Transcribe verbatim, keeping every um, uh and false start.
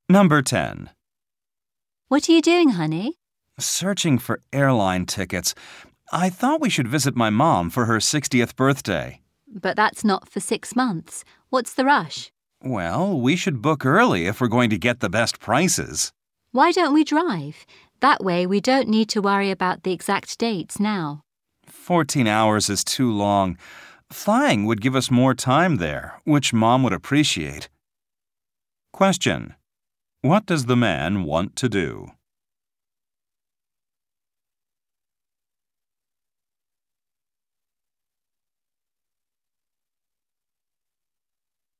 Number ten. What are you doing, honey? Searching for airline tickets. I thought we should visit my mom for her sixtieth birthday. But that's not for six months. What's the rush? Well, we should book early if we're going to get the best prices. Why don't we drive? That way we don't need to worry about the exact dates now. Fourteen hours is too long. Flying would give us more time there, which Mom would appreciate. Question. What does the man want to do?